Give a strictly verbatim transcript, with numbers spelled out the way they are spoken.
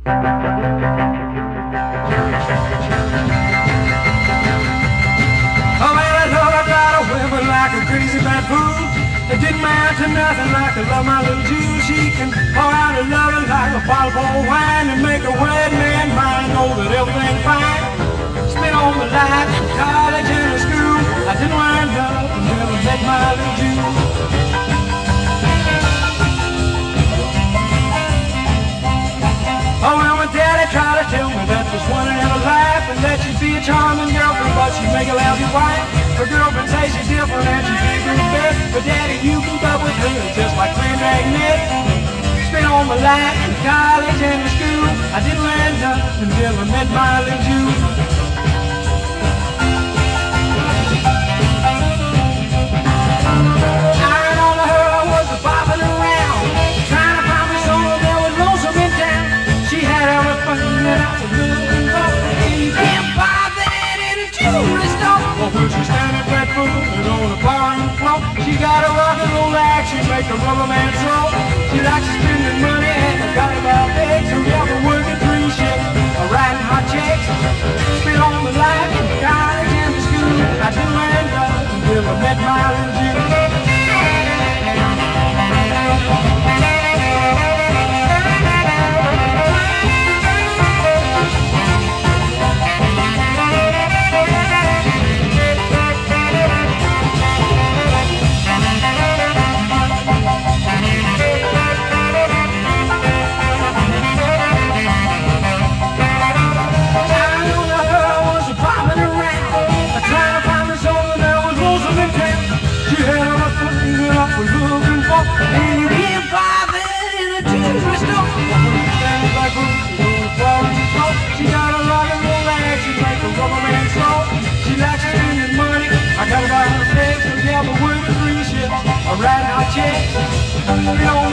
Oh, well, I thought I got a woman like a crazy baboon. It didn't amount to nothing like I love my little Jew. She can pour out her loving like a bottle of wine and make a wed man mine. Know that everything's fine. Spent all my life in college and in school. I didn't learn love until I met my little Jew. Oh, well, my daddy tried to tell me that was one in a life, and that she'd be a charming girlfriend, but she'd make a lousy wife. Her girlfriend say she's different and she's bigger in bed, but daddy, you keep up with her just like Clan Dragnet. Spent all my life in college and in school. I didn't learn nothing until I met my little Jew. Iron on her, I was bopping around, trying to find me someone that was lonesome in town. She had everything that I was looking for, and you can't buy that in a jewelry store. Well, when she's standing flat footed on the bar and floor, she got a rock and roll act, she make a rubber man soul. She likes spending money and I got about eggs, so yeah, we're working three shifts, uh, writing hot checks. Spent all my life in college and in school. I didn't learn nothing until I met my little Jew. And you can't buy that in a jewelry store. Standing like a she got a rock and roll act, she like a rubber man soul. She likes spending money, I got about her legs, so yeah, but working three shifts, I'm riding hot checks. You know